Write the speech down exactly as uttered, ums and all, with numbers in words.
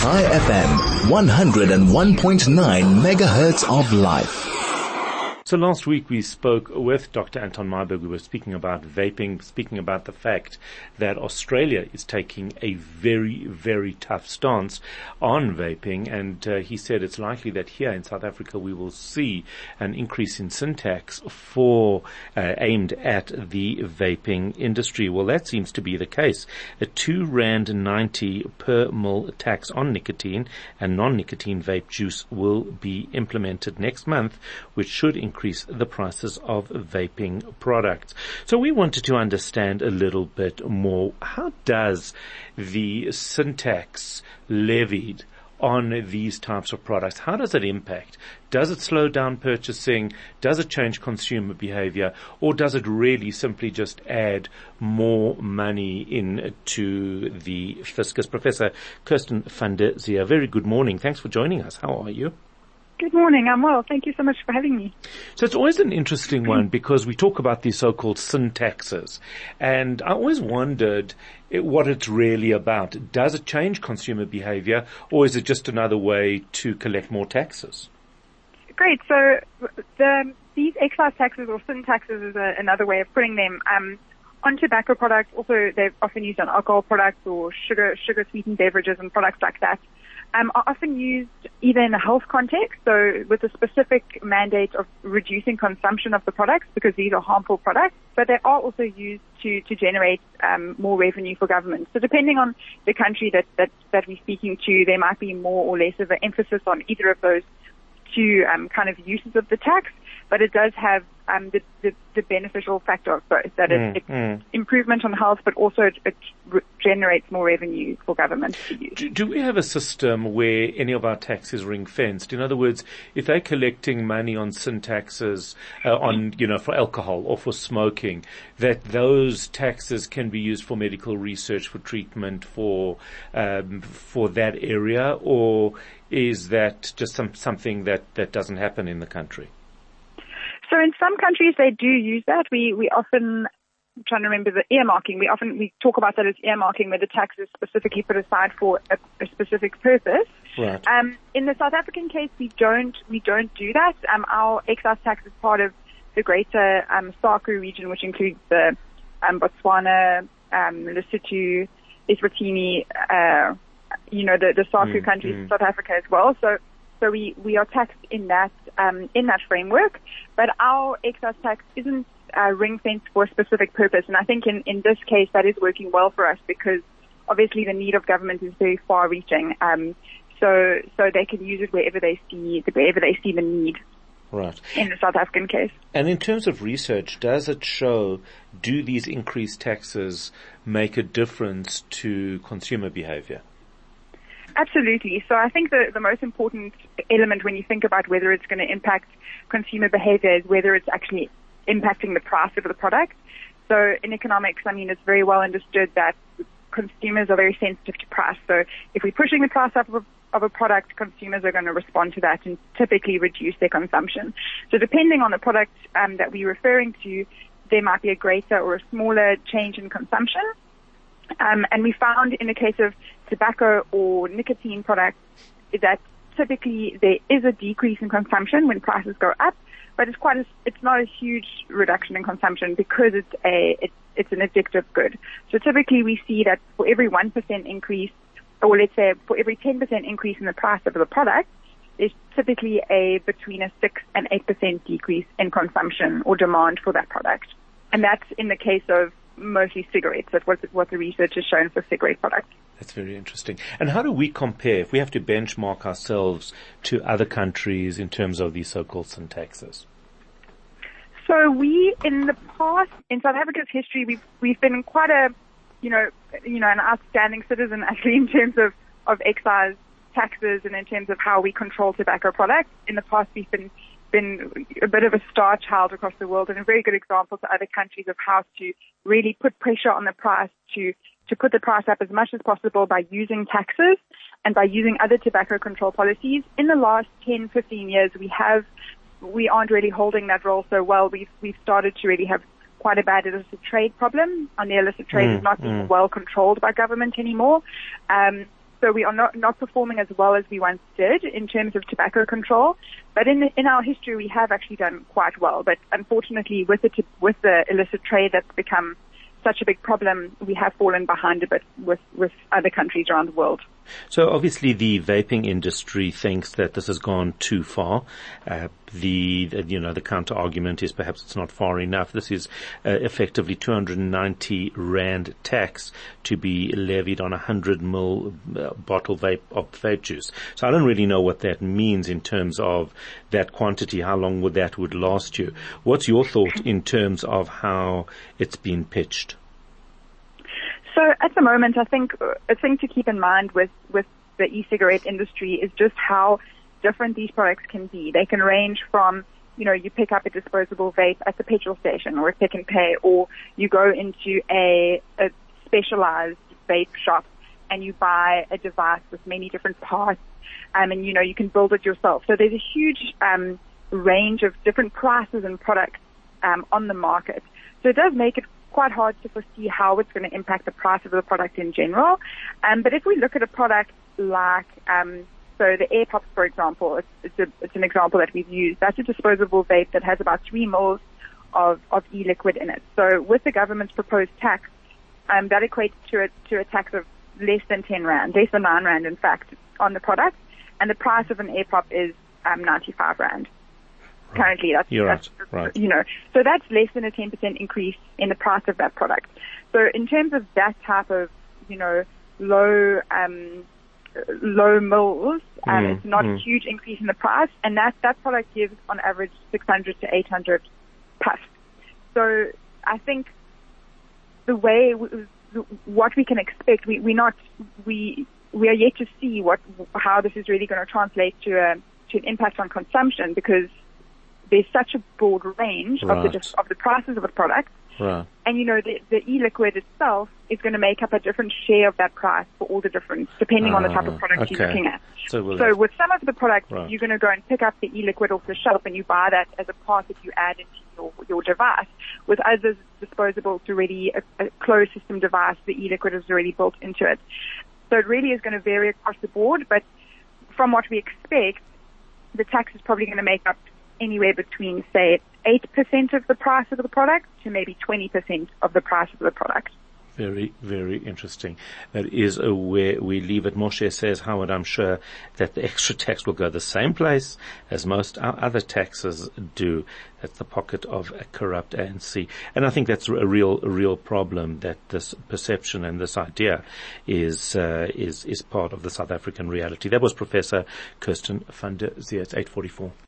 Chai F M, one oh one point nine megahertz of life. So last week we spoke with Doctor Anton Myburgh. We were speaking about vaping, speaking about the fact that Australia is taking a very, very tough stance on vaping, and uh, he said it's likely that here in South Africa we will see an increase in sin tax for uh, aimed at the vaping industry. Well, that seems to be the case. A two rand ninety per mil tax on nicotine and non-nicotine vape juice will be implemented next month, which should increase increase the prices of vaping products. So we wanted to understand a little bit more. How does the sin tax levied on these types of products, how does it impact? Does it slow down purchasing? Does it change consumer behavior? Or does it really simply just add more money into the fiscus? Professor Kirsten van der Zee, very good morning. Thanks for joining us. How are you? Good morning. I'm well. Thank you so much for having me. So it's always an interesting one because we talk about these so-called sin taxes, and I always wondered what it's really about. Does it change consumer behavior, or is it just another way to collect more taxes? Great. So the, these excise taxes or sin taxes is a, another way of putting them um, on tobacco products. Also, they're often used on alcohol products or sugar sugar sweetened beverages and products like that. Um, are often used either in a health context, so with a specific mandate of reducing consumption of the products because these are harmful products, but they are also used to, to generate um, more revenue for government. So depending on the country that, that, that we're speaking to, there might be more or less of an emphasis on either of those two um, kind of uses of the tax, but it does have um, the, the, the beneficial factor of both, that mm, it's mm. improvement on health, but also it, it re- generates more revenue for government to use. Do, do we have a system where any of our tax is ring-fenced? In other words, if they're collecting money on sin taxes, uh, on, you know, for alcohol or for smoking, that those taxes can be used for medical research, for treatment, for, um, for that area, or is that just some, something that, that doesn't happen in the country? So in some countries they do use that. We we often, I'm trying to remember the earmarking, we often we talk about that as earmarking, where the tax is specifically put aside for a, a specific purpose. Right. Um, in the South African case, we don't we don't do that. Um, our excise tax is part of the greater um, SACU region, which includes the um, Botswana, um, Lesotho, Eswatini, uh, you know, the the SACU mm, countries, mm. South Africa as well. So. So we, we are taxed in that um, in that framework, but our excise tax isn't uh, ring-fenced for a specific purpose. And I think in, in this case that is working well for us because obviously the need of government is very far-reaching. Um, so so they can use it wherever they see wherever they see the need. Right. In the South African case. And in terms of research, does it show, do these increased taxes make a difference to consumer behavior? Absolutely. So I think the, the most important element when you think about whether it's going to impact consumer behavior is whether it's actually impacting the price of the product. So in economics, I mean, it's very well understood that consumers are very sensitive to price. So if we're pushing the price up of, of a product, consumers are going to respond to that and typically reduce their consumption. So depending on the product um, that we're referring to, there might be a greater or a smaller change in consumption. Um, and we found in the case of tobacco or nicotine products that typically there is a decrease in consumption when prices go up, but it's quite a, it's not a huge reduction in consumption because it's a it's, it's an addictive good. So typically we see that for every one percent increase, or let's say for every ten percent increase in the price of the product, there's typically a between a six and eight percent decrease in consumption or demand for that product, and that's in the case of mostly cigarettes. That's what, what the research has shown for cigarette products. That's very interesting. And how do we compare, if we have to benchmark ourselves to other countries in terms of these so-called sin taxes? So we, in the past, in South Africa's history, we've we've been quite a, you know, you know, an outstanding citizen actually in terms of, of excise taxes and in terms of how we control tobacco products. In the past, we've been been a bit of a star child across the world and a very good example to other countries of how to really put pressure on the price to, to put the price up as much as possible by using taxes and by using other tobacco control policies. In the last ten, fifteen years, we have, we aren't really holding that role so well. We've, we've started to really have quite a bad illicit trade problem, and the illicit trade mm, is not being mm. well controlled by government anymore. Um, So we are not, not performing as well as we once did in terms of tobacco control. But in, in our history, we have actually done quite well. But unfortunately, with the, with the illicit trade that's become such a big problem, we have fallen behind a bit with, with other countries around the world. So obviously the vaping industry thinks that this has gone too far. Uh, the, you know, the counter argument is perhaps it's not far enough. This is uh, effectively two hundred ninety rand tax to be levied on a hundred mil uh, bottle vape of vape juice. So I don't really know what that means in terms of that quantity. How long would that would last you? What's your thought in terms of how it's been pitched? So at the moment, I think a thing to keep in mind with, with the e-cigarette industry is just how different these products can be. They can range from, you know, you pick up a disposable vape at the petrol station or a Pick and Pay, or you go into a, a specialized vape shop and you buy a device with many different parts, um, and, you know, you can build it yourself. So there's a huge um, range of different prices and products um, on the market. So it does make it quite hard to foresee how it's going to impact the price of the product in general. Um, but if we look at a product like, um, so the AirPops, for example, it's, it's, a, it's an example that we've used. That's a disposable vape that has about three mils of, of e-liquid in it. So with the government's proposed tax, um, that equates to a, to a tax of less than ten rand, less than nine rand, in fact, on the product. And the price of an AirPop is um, ninety-five rand. Currently, that's, You're that's right. Right. you know, so that's less than a ten percent increase in the price of that product. So in terms of that type of, you know, low, um, low mils, um, Mm, it's not mm. a huge increase in the price, and that, that product gives on average six hundred to eight hundred puffs. So I think the way, w- what we can expect, we, we not, we, we are yet to see what, how this is really going to translate to a, to an impact on consumption, because there's such a broad range Right. of the of the prices of the product, Right. and you know the, the e-liquid itself is going to make up a different share of that price for all the different, depending on the type of Ah, product okay. you're looking at. So, we'll So have- with some of the products, Right. you're going to go and pick up the e-liquid off the shelf, and you buy that as a part that you add into your, your device. With others, disposable, it's already a, a closed system device. The e-liquid is already built into it. So it really is going to vary across the board. But from what we expect, the tax is probably going to make up anywhere between, say, eight percent of the price of the product to maybe twenty percent of the price of the product. Very, very interesting. That is uh, where we leave it. Moshe says, Howard, I'm sure that the extra tax will go the same place as most our other taxes do. That's the pocket of a corrupt A N C. And I think that's a real, a real problem, that this perception and this idea is, uh, is, is part of the South African reality. That was Professor Kirsten van der Zee. It's eight forty-four.